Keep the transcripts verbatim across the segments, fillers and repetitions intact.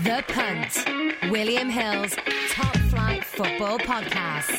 The Punt, William Hill's Top Flight Football Podcast.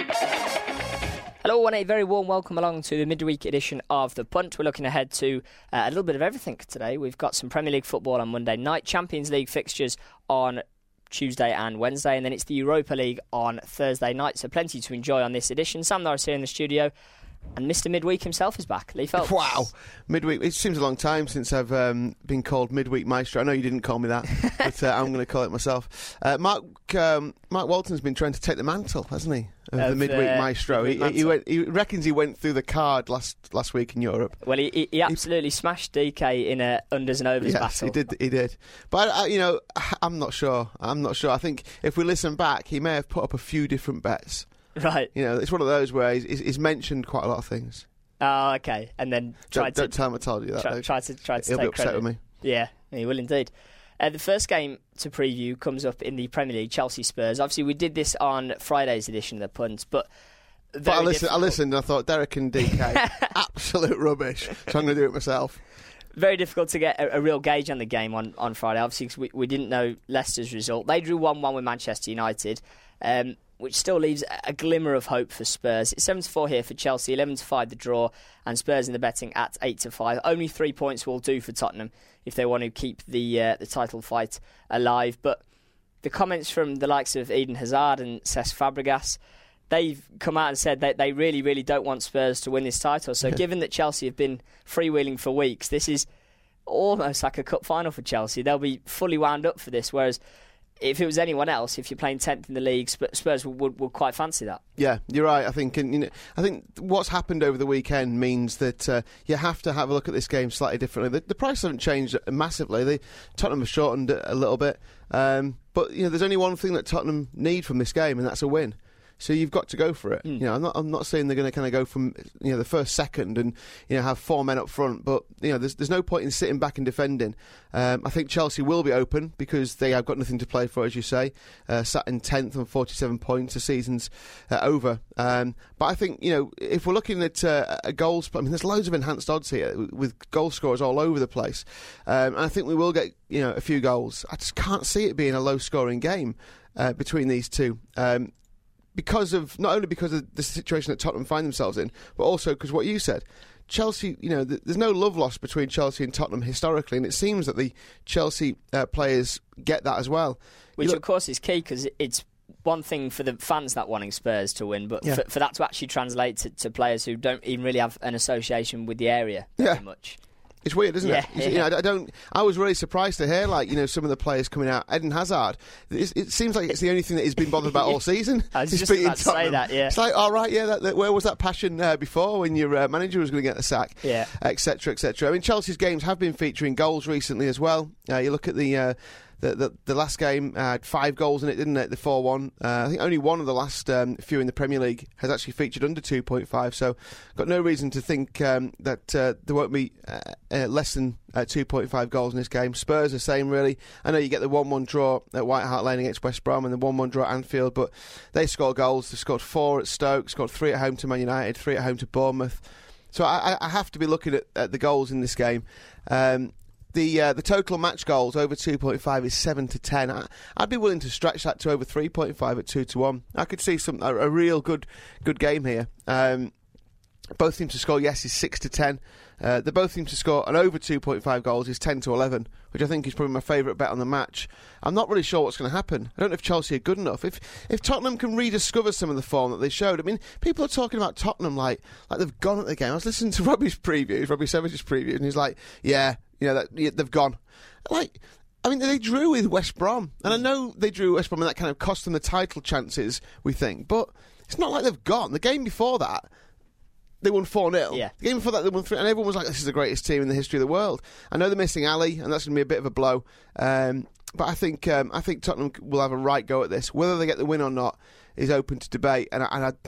Hello and a very warm welcome along to the midweek edition of The Punt. We're looking ahead to uh, a little bit of everything today. We've got some Premier League football on Monday night, Champions League fixtures on Tuesday and Wednesday, and then it's the Europa League on Thursday night. So plenty to enjoy on this edition. Sam Norris here in the studio. And Mister Midweek himself is back. Lee Phelps. Wow. Midweek. It seems a long time since I've um, been called Midweek Maestro. I know you didn't call me that, but uh, I'm going to call it myself. Uh, Mark um, Mark Walton's been trying to take the mantle, hasn't he, of, of the Midweek uh, Maestro. Midweek he, he, went, he reckons he went through the card last last week in Europe. Well, he, he, he absolutely he, smashed D K in a unders and overs yes, battle. he did. He did. But, uh, you know, I'm not sure. I'm not sure. I think if we listen back, he may have put up a few different bets. Right. You know, it's one of those where he's, he's mentioned quite a lot of things. Oh, okay. And then tried don't, to... Don't tell him I told you that. Try, try to, try to He'll take be upset credit. with me. Yeah, he will indeed. Uh, the first game to preview comes up in the Premier League, Chelsea Spurs. Obviously, we did this on Friday's edition of The Punt, but... But I listened, I listened and I thought, Derek and D K, absolute rubbish. So I'm going to do it myself. Very difficult to get a, a real gauge on the game on, on Friday, obviously, because we, we didn't know Leicester's result. They drew one one with Manchester United. Um... which still leaves a glimmer of hope for Spurs. It's seven to four here for Chelsea, eleven to five the draw, and Spurs in the betting at eight to five. Only three points will do for Tottenham if they want to keep the uh, the title fight alive. But the comments from the likes of Eden Hazard and Cesc Fabregas, they've come out and said that they really, really don't want Spurs to win this title. So given that Chelsea have been freewheeling for weeks, this is almost like a cup final for Chelsea. They'll be fully wound up for this, whereas if it was anyone else, if you're playing tenth in the league, Spurs would, would, would quite fancy that. Yeah, you're right. I think, and, you know, I think what's happened over the weekend means that uh, you have to have a look at this game slightly differently. The, the price hasn't changed massively. They, Tottenham have shortened it a little bit, um, but you know, there's only one thing that Tottenham need from this game, and that's a win. So you've got to go for it. Mm. You know, I'm not. I'm not saying they're going to kind of go from you know the first second and you know have four men up front, but you know there's there's no point in sitting back and defending. Um, I think Chelsea will be open because they have got nothing to play for, as you say. Uh, sat in tenth on forty-seven points, the season's uh, over. Um, but I think you know if we're looking at uh, a goals, I mean there's loads of enhanced odds here with goal scorers all over the place, um, and I think we will get you know a few goals. I just can't see it being a low-scoring game uh, between these two. Um, Because of not only because of the situation that Tottenham find themselves in, but also because what you said, Chelsea. You know, th- there's no love lost between Chelsea and Tottenham historically, and it seems that the Chelsea uh, players get that as well. Which, look- of course, is key because it's one thing for the fans not wanting Spurs to win, but yeah. for, for that to actually translate to, to players who don't even really have an association with the area very yeah. much. It's weird, isn't yeah, it? Yeah. You know, I don't. I was really surprised to hear, like, you know, some of the players coming out. Eden Hazard. It's, it seems like it's the only thing that he's been bothered about all season. I was he's just about to say that. Yeah. It's like, all right, yeah. That, that, where was that passion uh, before when your uh, manager was going to get the sack? Yeah. Etc. Etc. I mean, Chelsea's games have been featuring goals recently as well. Uh, you look at the. Uh, The, the the last game had five goals in it, didn't it? The four one. Uh, I think only one of the last um, few in the Premier League has actually featured under two point five. So, got no reason to think um, that uh, there won't be uh, uh, less than uh, two point five goals in this game. Spurs the same, really. I know you get the one one draw at White Hart Lane against West Brom and the one one draw at Anfield, but they score goals. They scored four at Stoke, scored three at home to Man United, three at home to Bournemouth. So I, I have to be looking at, at the goals in this game. Um, The uh, the total match goals over two point five is seven to ten. I, I'd be willing to stretch that to over three point five at two to one. I could see some a, a real good good game here. Um, both teams to score, yes, is six to ten. Uh, they both seem to score, and over two point five goals is ten to eleven, which I think is probably my favourite bet on the match. I'm not really sure what's going to happen. I don't know if Chelsea are good enough. If if Tottenham can rediscover some of the form that they showed, I mean, people are talking about Tottenham like like they've gone at the game. I was listening to Robbie's previews, Robbie Savage's preview, and he's like, yeah, you know, that, yeah, they've gone. Like, I mean, they drew with West Brom, and I know they drew West Brom, and that kind of cost them the title chances, we think, but it's not like they've gone. The game before that, they won four nil. Yeah. The game before that, they won three, and everyone was like, this is the greatest team in the history of the world. I know they're missing Ali, and that's going to be a bit of a blow, um, but I think um, I think Tottenham will have a right go at this. Whether they get the win or not is open to debate, and I, and I,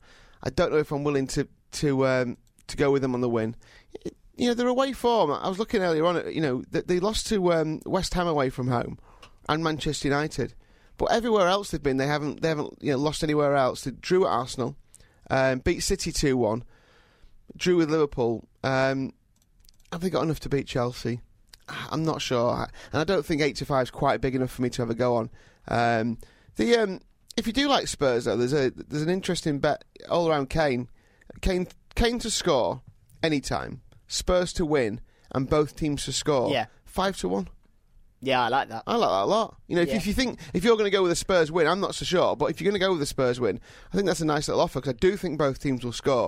I don't know if I'm willing to to um, to go with them on the win. It, You know, their away form, I was looking earlier on, you know, they lost to um, West Ham away from home and Manchester United. But everywhere else they've been, they haven't they haven't you know, lost anywhere else. They drew at Arsenal, um, beat City two one, drew with Liverpool. Um, have they got enough to beat Chelsea? I'm not sure, and I don't think eight to five is quite big enough for me to have a go on. Um, the um, if you do like Spurs though, there's a there's an interesting bet all around Kane. Kane Kane to score anytime, Spurs to win, and both teams to score. Yeah. Five to one. Yeah, I like that. I like that a lot. You know, if, Yeah. if you think if you're going to go with a Spurs win, I'm not so sure, but if you're going to go with a Spurs win, I think that's a nice little offer because I do think both teams will score.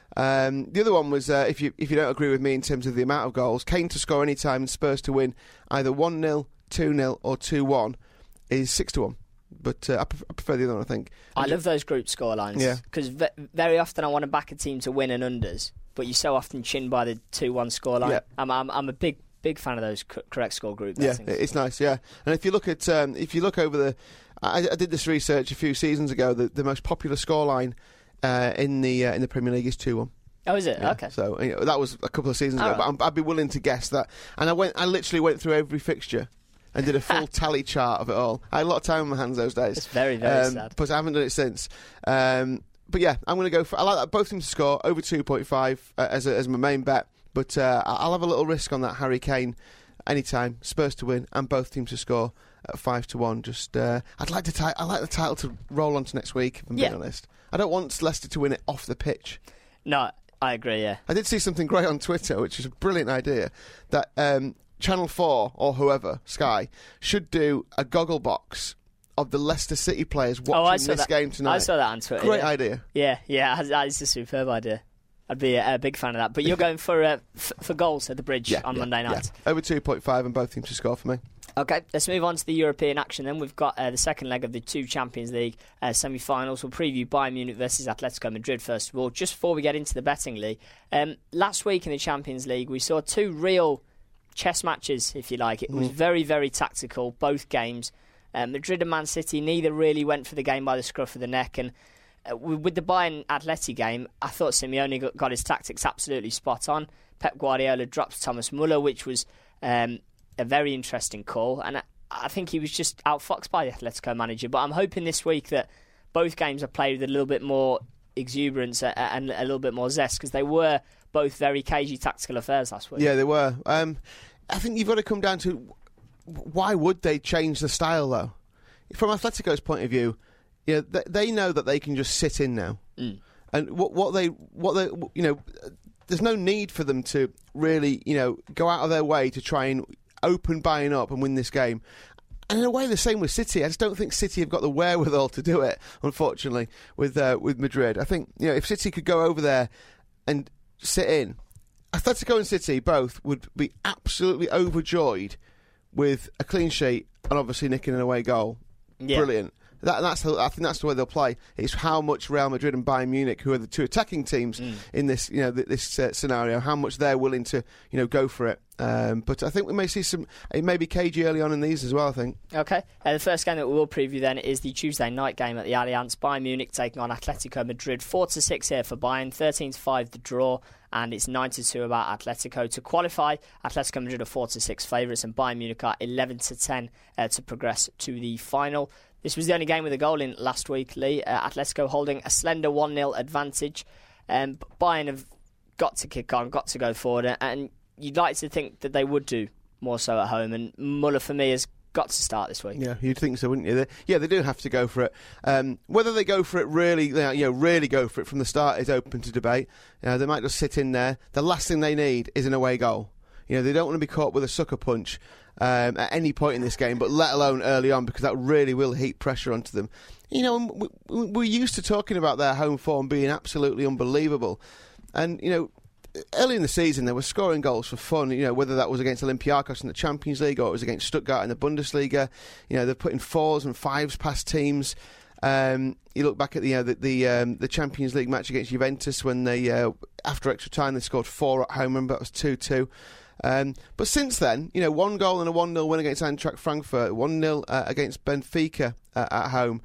Um, the other one was uh, if you if you don't agree with me in terms of the amount of goals, Kane to score any time and Spurs to win either one nil, two nil, or two one is six to one. But uh, I, pref- I prefer the other one, I think. I love those group scorelines. Yeah. Because ve- very often I want to back a team to win and unders, but you so often chin by the two one scoreline. Yeah. I'm, I'm I'm a big big fan of those c- correct score group Yeah, bettings. it's nice. Yeah, and if you look at um, if you look over the, I, I did this research a few seasons ago. The, the most popular scoreline uh, in the uh, in the Premier League is two one. Oh, is it? Yeah. Okay. So you know, that was a couple of seasons ago, All right. but I'm, I'd be willing to guess that. And I went, I literally went through every fixture and did a full tally chart of it all. I had a lot of time on my hands those days. It's very, very um, sad. But I haven't done it since. Um, but yeah, I'm going to go for. I like that both teams to score over two point five uh, as a, as my main bet. But uh, I'll have a little risk on that Harry Kane anytime, Spurs to win, and both teams to score at five to one. Just uh, I'd like to. Ti- I like the title to roll on to next week. If I'm being Yeah. honest, I don't want Leicester to win it off the pitch. No, I agree, yeah. I did see something great on Twitter, which is a brilliant idea, that um, Channel four, or whoever, Sky, should do a goggle box of the Leicester City players watching oh, I saw this that. game tonight. I saw that on Twitter. Great yeah. idea. Yeah, yeah, that is a superb idea. I'd be a, a big fan of that. But you're going for uh, f- for goals at the Bridge Yeah, on yeah, Monday night. yeah. Over two point five and both teams to score for me. Okay, let's move on to the European action then. We've got uh, the second leg of the two Champions League uh, semi-finals. We'll preview Bayern Munich versus Atletico Madrid first of all. Just before we get into the betting league, um, last week in the Champions League we saw two real chess matches, if you like. It was Mm. very, very tactical, both games. Uh, Madrid and Man City, neither really went for the game by the scruff of the neck. And uh, with the Bayern Atleti game, I thought Simeone got, got his tactics absolutely spot on. Pep Guardiola dropped Thomas Muller, which was um, a very interesting call. And I, I think he was just outfoxed by the Atletico manager. But I'm hoping this week that both games are played with a little bit more exuberance and a little bit more zest, because they were both very cagey tactical affairs last week. Yeah, they were. Um, I think you've got to come down to why would they change the style, though? From Atletico's point of view, you know, they, they know that they can just sit in now, Mm. and what what they what they you know, there's no need for them to really you know go out of their way to try and open Bayern up and win this game. And in a way, the same with City. I just don't think City have got the wherewithal to do it, unfortunately, with uh, with Madrid. I think you know if City could go over there and sit in, Atletico and City both would be absolutely overjoyed with a clean sheet and obviously nicking an away goal. Yeah. Brilliant. That, that's how, I think that's the way they'll play. It's how much Real Madrid and Bayern Munich, who are the two attacking teams Mm. in this, you know, th- this uh, scenario, how much they're willing to, you know, go for it. Um, but I think we may see some. It may be cagey early on in these as well. I think. Okay. Uh, the first game that we will preview then is the Tuesday night game at the Allianz. Bayern Munich taking on Atletico Madrid. Four to six here for Bayern. Thirteen to five the draw, and it's nine to two about Atletico to qualify. Atletico Madrid are four to six favourites, and Bayern Munich are eleven to ten uh, to progress to the final. This was the only game with a goal in last week, Lee. Uh, Atletico holding a slender one nil advantage. Um, but Bayern have got to kick on, got to go forward, and you'd like to think that they would do more so at home. And Muller, for me, has got to start this week. Yeah, you'd think so, wouldn't you? They, yeah, they do have to go for it. Um, whether they go for it really, you know, really go for it from the start is open to debate. You know, they might just sit in there. The last thing they need is an away goal. You know, they don't want to be caught with a sucker punch um, at any point in this game, but let alone early on, because that really will heap pressure onto them. You know, we, we, we're used to talking about their home form being absolutely unbelievable. And, you know, early in the season, they were scoring goals for fun, you know, whether that was against Olympiacos in the Champions League or it was against Stuttgart in the Bundesliga. You know, they're putting fours and fives past teams. Um, you look back at the you know, the the, um, the Champions League match against Juventus when they, uh, after extra time, they scored four at home. Remember, that was two two. Um, but since then, you know, one goal and a one nil win against Eintracht Frankfurt, one nil uh, against Benfica uh, at home,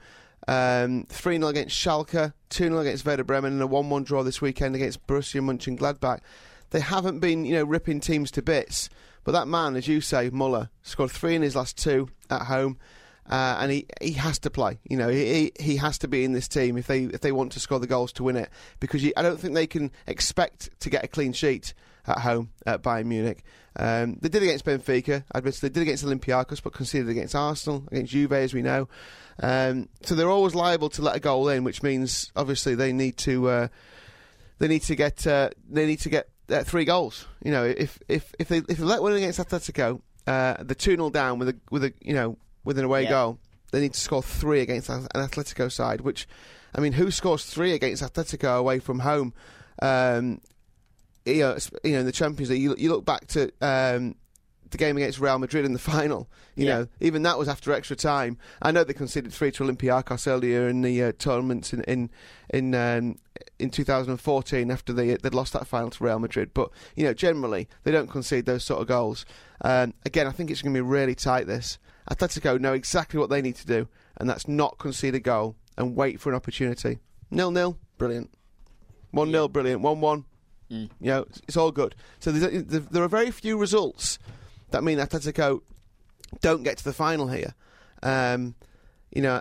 um, three nil against Schalke, two nil against Werder Bremen, and a one one draw this weekend against Borussia Mönchengladbach. They haven't been, you know, ripping teams to bits. But that man, as you say, Muller, scored three in his last two at home. Uh, and he, he has to play. You know, he he has to be in this team if they if they want to score the goals to win it. Because you, I don't think they can expect to get a clean sheet at home at Bayern Munich. Um, they did against Benfica, admittedly. They did against Olympiacos, but conceded against Arsenal, against Juve, as we know. Um, so they're always liable to let a goal in, which means obviously they need to uh, they need to get uh, they need to get uh, three goals. You know, if if if they if they let one in against Atletico, uh, they're two nil down with a with a you know with an away yeah. goal. They need to score three against an Atletico side. Which, I mean, who scores three against Atletico away from home? Um, you know, you know, in the Champions League, you, you look back to um, the game against Real Madrid in the final. You yeah. know, even that was after extra time. I know they conceded three to Olympiacos earlier in the uh, tournaments in in in, um, in two thousand fourteen after they they'd lost that final to Real Madrid. But you know, generally they don't concede those sort of goals. Um, again, I think it's going to be really tight. This Atletico know exactly what they need to do, and that's not concede a goal and wait for an opportunity. Nil nil, brilliant. One nil, brilliant. One one. Mm. You know, it's all good. So there's a, there are very few results that mean Atletico don't get to the final here. Um, you know,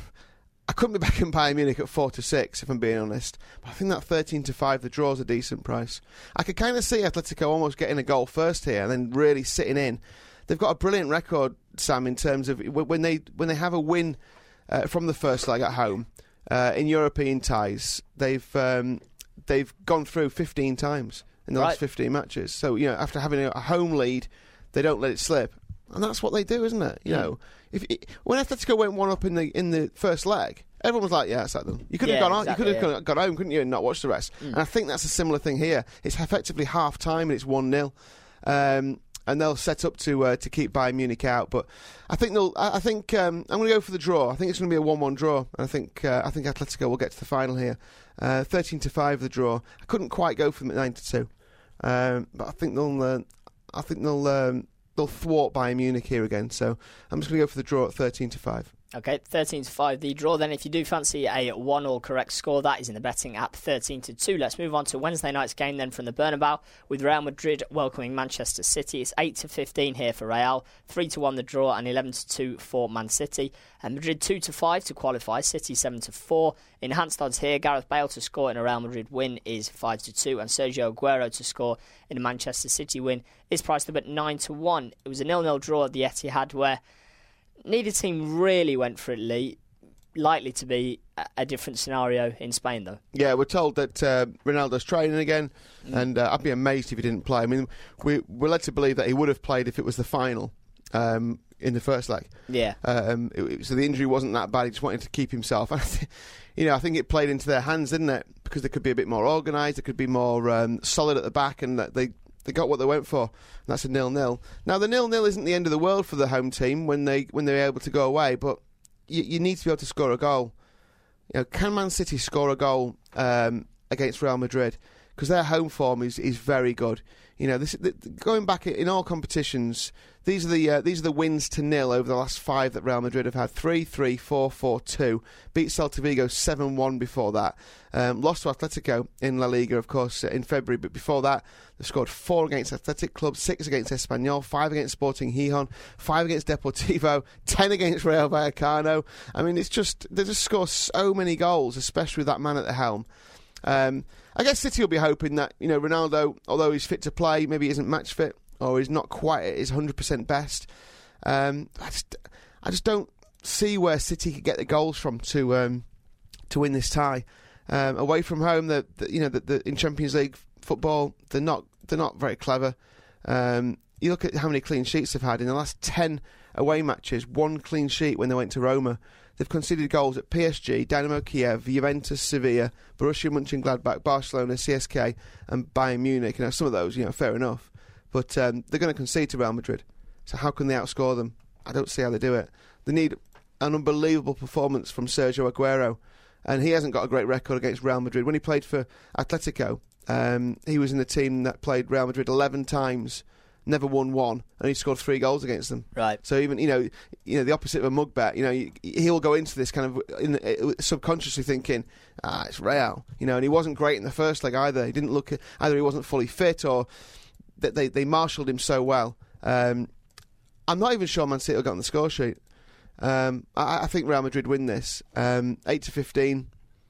I couldn't be back in Bayern Munich at four to six if I'm being honest. But I think that thirteen to five, the draw's a decent price. I could kind of see Atletico almost getting a goal first here and then really sitting in. They've got a brilliant record, Sam, in terms of when they when they have a win uh, from the first leg at home uh, in European ties. They've um, They've gone through fifteen times in the right. last fifteen matches. So, you know, after having a home lead, they don't let it slip. And that's what they do, isn't it? You yeah. know, if it, when Atletico went one up in the in the first leg, everyone was like, yeah, it's like them. You could have yeah, gone exactly, you could have yeah. gone home, couldn't you, and not watched the rest. Mm. And I think that's a similar thing here. It's effectively half time and it's one nil. Um, and they'll set up to uh, to keep Bayern Munich out, but I think they'll. I, I think um, I'm going to go for the draw. I think it's going to be a one one draw, and I think uh, I think Atletico will get to the final here. Uh, thirteen to five the draw. I couldn't quite go for them at nine to two, um, but I think they'll. Uh, I think they'll. Um, they'll thwart Bayern Munich here again. So I'm just going to go for the draw at thirteen to five. Okay, thirteen to five the draw. Then if you do fancy a one all correct score, that is in the betting app, thirteen to two. Let's move on to Wednesday night's game then from the Bernabeu with Real Madrid welcoming Manchester City. It's eight to fifteen here for Real, three to one the draw and eleven to two for Man City. And Madrid two to five to qualify, City seven to four. Enhanced odds here, Gareth Bale to score in a Real Madrid win is five to two and Sergio Aguero to score in a Manchester City win is priced up at nine to one. It was a nil nil draw at the Etihad where neither team really went for it, Lee. Likely to be a different scenario in Spain, though. Yeah, we're told that uh, Ronaldo's training again, mm. and uh, I'd be amazed if he didn't play. I mean, we, we're led to believe that he would have played if it was the final um, in the first leg. Yeah. Um, it, so the injury wasn't that bad. He just wanted to keep himself. And I th- you know, I think it played into their hands, didn't it? Because they could be a bit more organised, they could be more um, solid at the back, and that they. They got what they went for, and that's a nil nil. Now, the nil nil isn't the end of the world for the home team when, they, when they're able to go away, but you, you need to be able to score a goal. You know, can Man City score a goal um, against Real Madrid? Because their home form is, is very good. You know, this, the, going back in all competitions, these are the uh, these are the wins to nil over the last five that Real Madrid have had. three three, four four two. Beat Celta Vigo seven one before that. Um, lost to Atletico in La Liga, of course, in February. But before that, they scored four against Athletic Club, six against Espanyol, five against Sporting Gijón, five against Deportivo, ten against Rayo Vallecano. I mean, it's just they just score so many goals, especially with that man at the helm. Um, I guess City will be hoping that, you know, Ronaldo, although he's fit to play, maybe isn't match fit or he's not quite at his one hundred percent best. Um, I just, I just don't see where City could get the goals from to um, to win this tie. Um, away from home, the, the you know, the, the, in Champions League football, they're not they're not very clever. Um, you look at how many clean sheets they've had in the last ten away matches. One clean sheet when they went to Roma. They've conceded goals at P S G, Dynamo Kiev, Juventus, Sevilla, Borussia Mönchengladbach, Barcelona, C S K and Bayern Munich. You know, some of those, you know, fair enough. But um, they're going to concede to Real Madrid. So how can they outscore them? I don't see how they do it. They need an unbelievable performance from Sergio Aguero. And he hasn't got a great record against Real Madrid. When he played for Atletico, um, he was in the team that played Real Madrid eleven times, never won one, and he scored three goals against them. Right. So even you know, you know the opposite of a mug bet. You know, he'll go into this kind of in, uh, subconsciously thinking, ah, it's Real. You know, and he wasn't great in the first leg either. He didn't look either. He wasn't fully fit, or that they they marshalled him so well. Um, I'm not even sure Man City will get on the score sheet. Um, I, I think Real Madrid win this, um, eight to fifteen.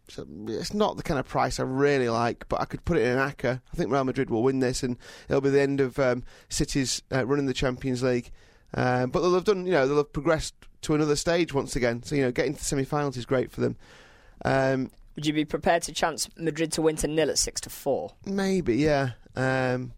So it's not the kind of price I really like, but I could put it in an acca. I think Real Madrid will win this, and it'll be the end of um, City's uh, running the Champions League. Uh, but they'll have done, you know, they'll have progressed to another stage once again. So, you know, getting to the semi-finals is great for them. Um, Would you be prepared to chance Madrid to win to nil at six to four? Maybe, yeah. Um,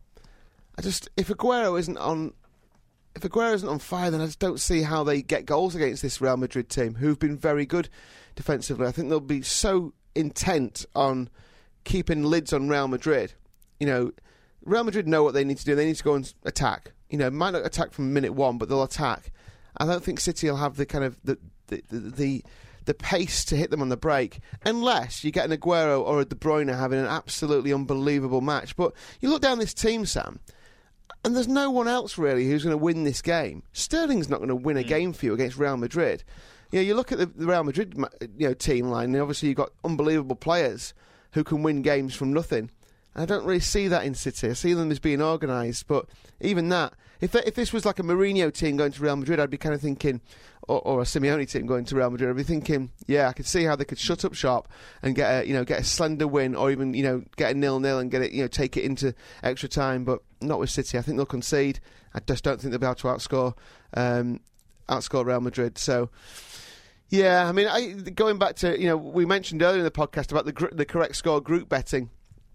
I just if Aguero isn't on, if Aguero isn't on fire, then I just don't see how they get goals against this Real Madrid team, who've been very good defensively. I think they'll be so intent on keeping lids on Real Madrid. You know, Real Madrid know what they need to do. They need to go and attack. You know, might not attack from minute one, but they'll attack. I don't think City will have the kind of the the the, the, the pace to hit them on the break, unless you get an Aguero or a De Bruyne having an absolutely unbelievable match. But you look down this team, Sam, and there's no one else really who's going to win this game. Sterling's not going to win a game for you against Real Madrid. You know, you look at the, the Real Madrid, you know, team line, and obviously you've got unbelievable players who can win games from nothing. And I don't really see that in City. I see them as being organised, but even that, if if this was like a Mourinho team going to Real Madrid, I'd be kind of thinking, or, or a Simeone team going to Real Madrid, I'd be thinking, yeah, I could see how they could shut up shop and get a, you know, get a slender win, or even, you know, get a nil-nil and get it, you know, take it into extra time. But not with City. I think they'll concede. I just don't think they'll be able to outscore um, outscore Real Madrid. So. Yeah, I mean, I, going back to, you know, we mentioned earlier in the podcast about the gr- the correct score group betting.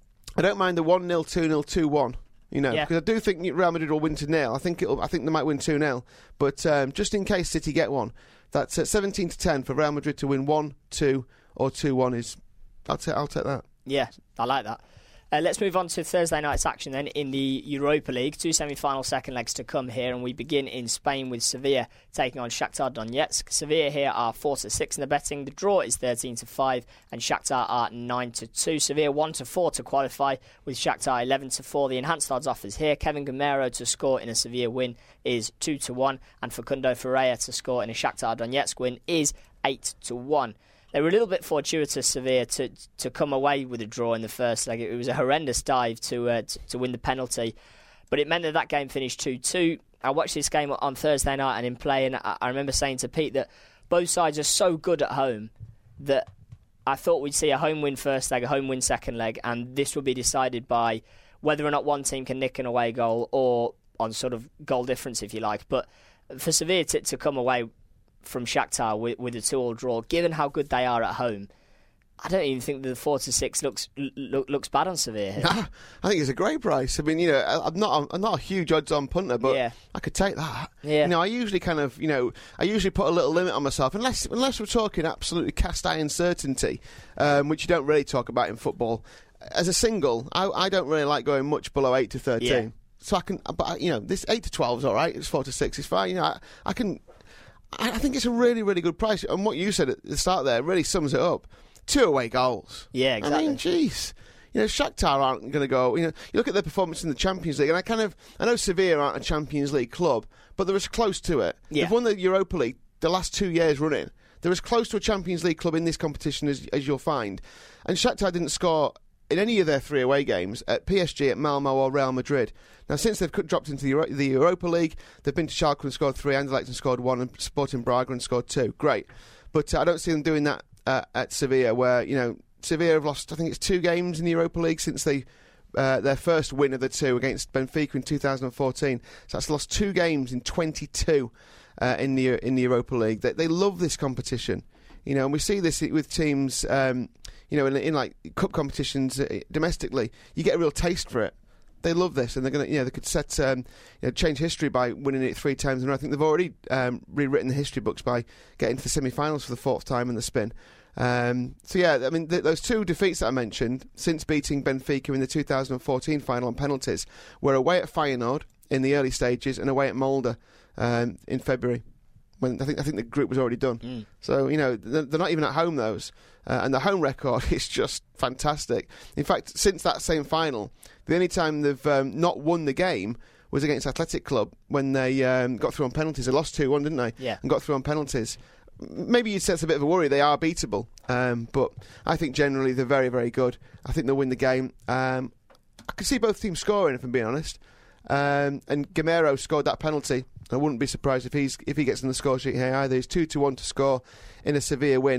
I don't mind the one nil, two nil, two one, you know, because yeah. I do think Real Madrid will win to nil. I think it'll, I think they might win two nil, but um, just in case City get one, that's at seventeen to ten for Real Madrid to win one, two, or two one is. I'll take I'll take that. Yeah, I like that. Uh, let's move on to Thursday night's action then in the Europa League. Two semi-final second legs to come here, and we begin in Spain with Sevilla taking on Shakhtar Donetsk. Sevilla here are four to six in the betting. The draw is thirteen to five, and Shakhtar are nine to two. Sevilla one to four to qualify, with Shakhtar eleven to four. The enhanced odds offers here: Kevin Gamero to score in a Sevilla win is two to one, and Facundo Ferreira to score in a Shakhtar Donetsk win is eight to one. They were a little bit fortuitous, Sevilla, to to come away with a draw in the first leg. It was a horrendous dive to uh, to, to win the penalty, but it meant that that game finished two two. I watched this game on Thursday night and in play, and I, I remember saying to Pete that both sides are so good at home that I thought we'd see a home win first leg, a home win second leg, and this would be decided by whether or not one team can nick an away goal or on sort of goal difference, if you like. But for Sevilla to, to come away from Shakhtar with, with a two-all draw, given how good they are at home, I don't even think the four to six looks look, looks bad on Sevilla here. Nah, I think it's a great price. I mean, you know, I'm not I'm not a huge odds-on punter, but yeah. I could take that. Yeah. You know, I usually kind of, you know, I usually put a little limit on myself, unless unless we're talking absolutely cast iron certainty, um, which you don't really talk about in football. As a single, I, I don't really like going much below eight to thirteen. Yeah. So I can, but you know, this eight to twelve is all right. It's four to six is fine. You know, I, I can. I think it's a really, really good price. And what you said at the start there really sums it up. Two away goals. Yeah, exactly. I mean, jeez. You know, Shakhtar aren't going to go. You know, you look at their performance in the Champions League, and I kind of, I know Sevilla aren't a Champions League club, but they're as close to it. Yeah. They've won the Europa League the last two years running. They're as close to a Champions League club in this competition as, as you'll find. And Shakhtar didn't score in any of their three away games at P S G, at Malmo or Real Madrid. Now, since they've dropped into the, Euro- the Europa League, they've been to Schalke and scored three, Anderlecht and scored one, and Sporting Braga and scored two. Great. But uh, I don't see them doing that uh, at Sevilla, where, you know, Sevilla have lost, I think it's two games in the Europa League since they uh, their first win of the two against Benfica in two thousand fourteen. So that's lost two games in twenty-two uh, in the in the Europa League. They, they love this competition. You know, and we see this with teams, um, you know, in, in like cup competitions uh, domestically. You get a real taste for it. They love this, and they're going to, you know, they could set, um, you know, change history by winning it three times. And I think they've already um, rewritten the history books by getting to the semi-finals for the fourth time in the spin. Um, so yeah, I mean, th- those two defeats that I mentioned since beating Benfica in the two thousand fourteen final on penalties were away at Feyenoord in the early stages and away at Molde um, in February. When I think I think the group was already done. Mm. So, you know, they're, they're not even at home, those. Uh, and the home record is just fantastic. In fact, since that same final, the only time they've um, not won the game was against Athletic Club when they um, got through on penalties. They lost two one, didn't they? Yeah. And got through on penalties. Maybe you'd say it's a bit of a worry. They are beatable. Um, but I think generally they're very, very good. I think they'll win the game. Um, I can see both teams scoring, if I'm being honest. Um, and Gamero scored that penalty. I wouldn't be surprised if he's if he gets in the score sheet here either. He's two to one to score in a Sevilla win.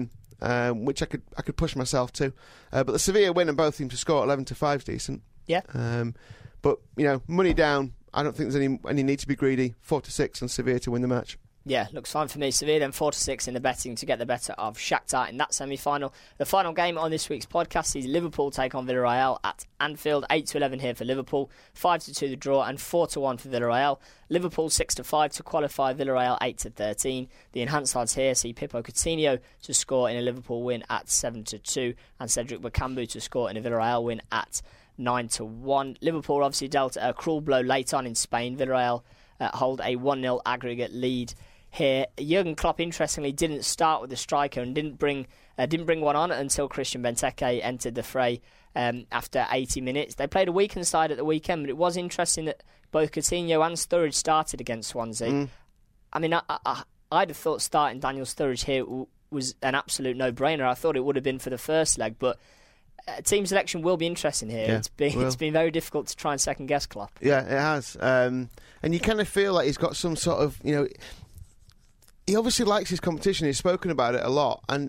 um, which I could I could push myself to. Uh, but the Sevilla win and both teams to score eleven to five is decent. Yeah. Um, but, you know, money down, I don't think there's any any need to be greedy. four to six on Sevilla to win the match. Yeah, looks fine for me. Sevilla then four to six in the betting to get the better of Shakhtar in that semi-final. The final game on this week's podcast is Liverpool take on Villarreal at Anfield. eight to eleven here for Liverpool, five to two the draw, and four to one for Villarreal. Liverpool six to five to qualify, Villarreal eight to thirteen. The enhanced odds here see Pippo Coutinho to score in a Liverpool win at seven to two, and Cedric Bakambu to score in a Villarreal win at nine to one. Liverpool obviously dealt a cruel blow late on in Spain. Villarreal uh, hold a one nil aggregate lead here. Jurgen Klopp, interestingly, didn't start with the striker and didn't bring uh, didn't bring one on until Christian Benteke entered the fray um, after eighty minutes. They played a weakened side at the weekend, but it was interesting that both Coutinho and Sturridge started against Swansea. Mm. I mean, I, I, I'd have thought starting Daniel Sturridge here w- was an absolute no-brainer. I thought it would have been for the first leg, but uh, team selection will be interesting here. Yeah, it's been will. it's been very difficult to try and second-guess Klopp. Yeah, it has. Um, and you kind of feel like he's got some sort of, you know... He obviously likes his competition. He's spoken about it a lot, and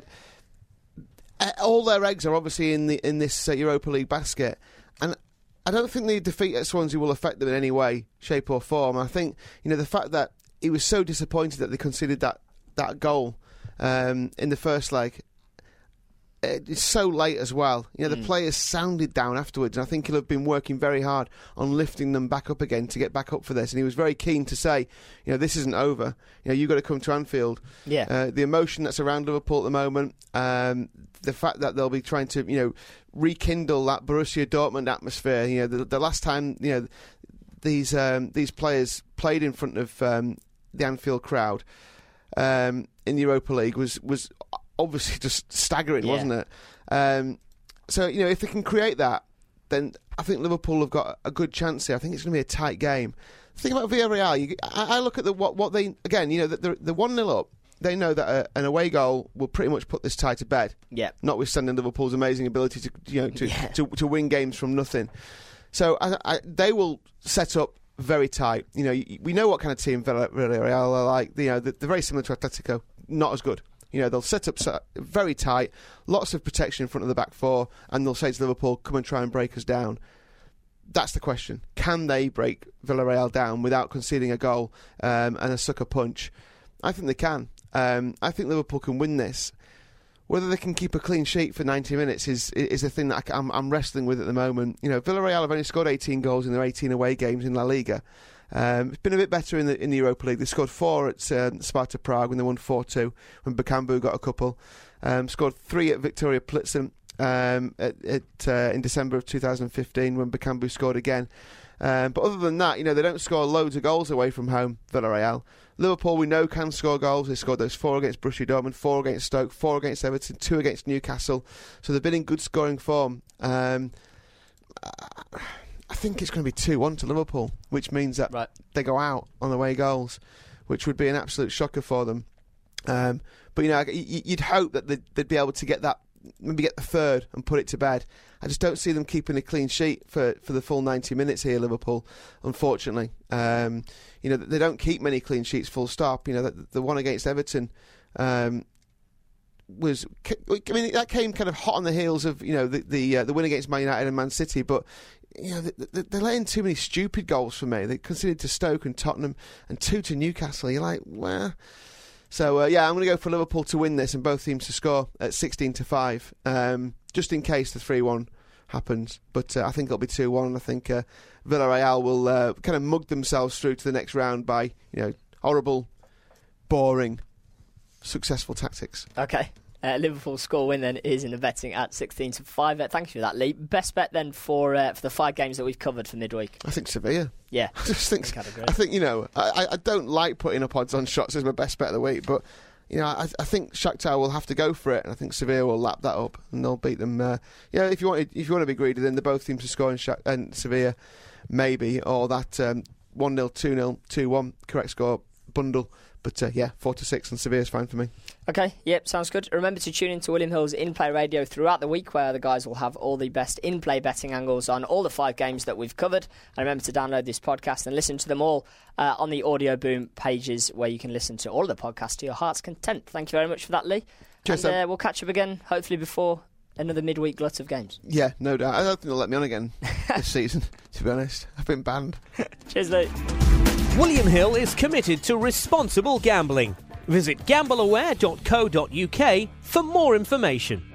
all their eggs are obviously in the in this uh, Europa League basket. And I don't think the defeat at Swansea will affect them in any way, shape, or form. I think you know the fact that he was so disappointed that they conceded that that goal um, in the first leg. It's so late as well. You know, the mm. players sounded down afterwards, and I think he'll have been working very hard on lifting them back up again to get back up for this. And he was very keen to say, you know, this isn't over. You know, you've got to come to Anfield. Yeah. Uh, the emotion that's around Liverpool at the moment, um, the fact that they'll be trying to, you know, rekindle that Borussia Dortmund atmosphere. You know, the, the last time, you know, these um, these players played in front of um, the Anfield crowd um, in the Europa League was was. obviously just staggering, yeah. wasn't it? Um, so, you know, if they can create that, then I think Liverpool have got a good chance here. I think it's going to be a tight game. The thing about Villarreal, you, I, I look at the what, what they, again, you know, the, the one nil up, they know that a, an away goal will pretty much put this tie to bed. Yeah. Notwithstanding Liverpool's amazing ability to, you know, to, yeah. to, to win games from nothing. So I, I, they will set up very tight. You know, we know what kind of team Villarreal are like. You know, they're very similar to Atletico, not as good. You know, they'll set up very tight, lots of protection in front of the back four, and they'll say to Liverpool, come and try and break us down. That's the question. Can they break Villarreal down without conceding a goal um, and a sucker punch? I think they can. Um, I think Liverpool can win this. Whether they can keep a clean sheet for ninety minutes is is a thing that I'm, I'm wrestling with at the moment. You know, Villarreal have only scored eighteen goals in their eighteen away games in La Liga. Um, it's been a bit better in the in the Europa League. They scored four at uh, Sparta Prague when they won four two, when Bakambu got a couple. Um, scored three at Victoria Plitzen um, at, at, uh, in December of two thousand fifteen when Bakambu scored again. Um, but other than that, you know, they don't score loads of goals away from home, Villarreal. Liverpool, we know, can score goals. They scored those four against Borussia Dortmund, four against Stoke, four against Everton, two against Newcastle. So they've been in good scoring form. Um, I think it's going to be two one to Liverpool, which means that right. they go out on away goals, which would be an absolute shocker for them. Um, but, you know, you'd hope that they'd, they'd be able to get that, maybe get the third and put it to bed. I just don't see them keeping a clean sheet for, for the full ninety minutes here, Liverpool, unfortunately. Um, you know, they don't keep many clean sheets full stop. You know, the, the one against Everton um, was, I mean, that came kind of hot on the heels of, you know, the the, uh, the win against Man United and Man City, but you know, they're letting too many stupid goals for me. They conceded to Stoke and Tottenham and two to Newcastle. You're like, well... So, uh, yeah, I'm going to go for Liverpool to win this and both teams to score at sixteen to five, um, just in case the three one happens. But uh, I think it'll be two one, and I think uh, Villarreal will uh, kind of mug themselves through to the next round by, you know, horrible, boring, successful tactics. Okay. Uh, Liverpool score win then is in the betting at sixteen to five. Uh, thank you for that, Lee. Best bet then for uh, for the five games that we've covered for midweek. I think Sevilla. Yeah, I just think. I, think I think you know. I, I don't like putting up odds on shots as my best bet of the week, but you know, I, I think Shakhtar will have to go for it, and I think Sevilla will lap that up and they'll beat them. Uh, yeah, if you want, if you want to be greedy, then the both teams to score in Shak- and Sevilla, maybe, or that um, one nil, two nil, two one correct score bundle. But uh, yeah, four to six and Severe's fine for me. Okay, yep, sounds good. Remember to tune into William Hill's In-Play Radio throughout the week, where the guys will have all the best in-play betting angles on all the five games that we've covered. And remember to download this podcast and listen to them all uh, on the Audio Boom pages, where you can listen to all of the podcasts to your heart's content. Thank you very much for that, Lee. Cheers, and uh, we'll catch up again, hopefully before another midweek glut of games. Yeah, no doubt. I don't think they'll let me on again this season, to be honest. I've been banned. Cheers, Lee. William Hill is committed to responsible gambling. Visit gamble aware dot co dot uk for more information.